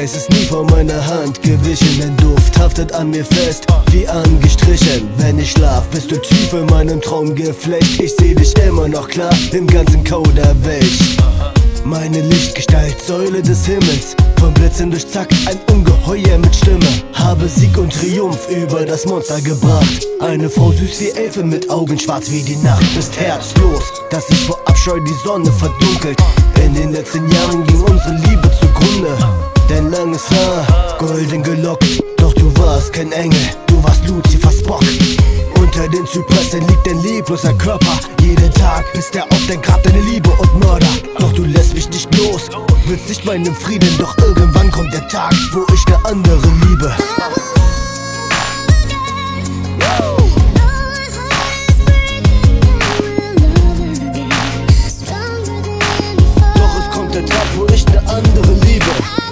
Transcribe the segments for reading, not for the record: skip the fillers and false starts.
Es ist nie von meiner Hand gewichen, dein Duft haftet an mir fest, wie angestrichen. Wenn ich schlaf, bist du tief in meinem Traumgeflecht. Ich seh dich immer noch klar im ganzen Kauderwelsch. Meine Lichtgestalt, Säule des Himmels, von Blitzen durchzackt, ein Ungeheuer mit Stimme. Habe Sieg und Triumph über das Monster gebracht. Eine Frau süß wie Elfe mit Augen schwarz wie die Nacht. Bist herzlos, dass sich vor Abscheu die Sonne verdunkelt. In den letzten Jahren ging unsere Liebe zugrunde. Dein langes Haar, golden gelockt, doch du warst kein Engel, du warst Luzifers Bock. Unter den Zypressen liegt dein lebloser Körper. Jeden Tag bist er auf dein Grab, deine Liebe und Mörder. Doch du lässt mich nicht los, willst nicht meinen Frieden. Doch irgendwann kommt der Tag, wo ich ne andere liebe. Doch es kommt der Tag, wo ich ne andere liebe.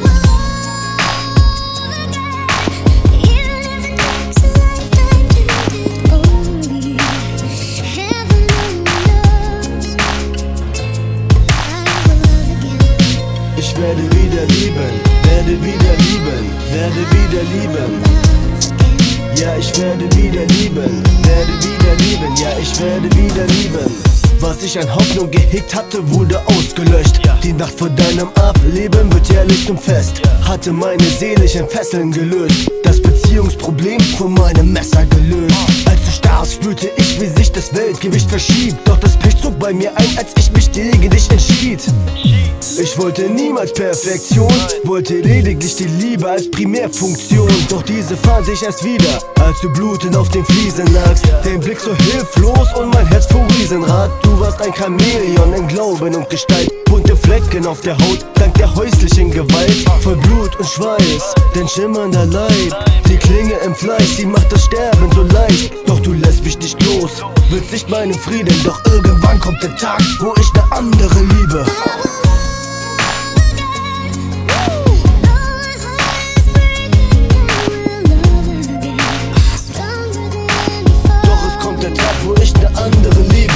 Ich werde wieder lieben, werde wieder lieben, werde wieder lieben. Ja, ich werde wieder lieben, werde wieder lieben. Ja, ich werde wieder lieben. Was ich an Hoffnung gehegt hatte, wurde ausgelöscht. Die Nacht vor deinem Ableben wird jährlich zum Fest. Hatte meine seelischen Fesseln gelöst, das Beziehungsproblem von meinem Messer gelöst. Als du starrst, spürte ich, wie sich das Weltgewicht verschiebt. Doch das Pech zog bei mir ein, als ich mich gegen dich entschied. Ich wollte niemals Perfektion, wollte lediglich die Liebe als Primärfunktion. Doch diese fand ich erst wieder, als du blutend auf den Fliesen lagst. Dein Blick so hilflos und mein Herz vor Riesenrad. Du warst ein Chamäleon in Glauben und Gestalt. Bunte Flecken auf der Haut, dank der häuslichen Gewalt. Voll Blut und Schweiß, dein schimmernder Leib. Die Klinge im Fleisch, die macht das Sterben so leicht. Doch du lässt mich nicht los, willst nicht meinen Frieden. Doch irgendwann kommt der Tag, wo ich ne andere liebe. Wo ich ne andere liebe.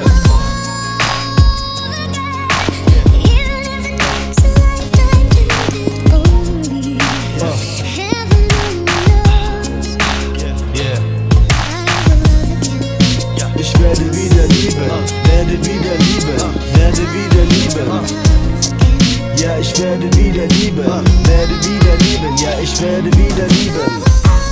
Ich werde wieder lieben, werde wieder lieben, werde wieder lieben. Ja, ich werde wieder lieben, werde wieder lieben. Ja, ich werde wieder lieben.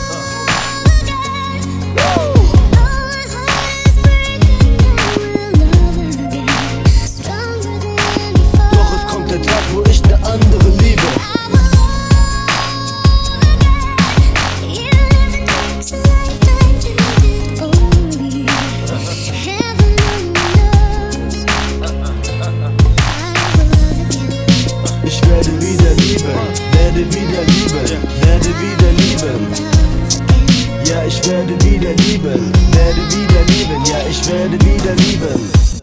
Wo ich ne andere liebe. Ich werde wieder lieben, werde wieder lieben, werde wieder lieben. Ja, ich werde wieder lieben, werde wieder lieben. Ja, ich werde wieder lieben.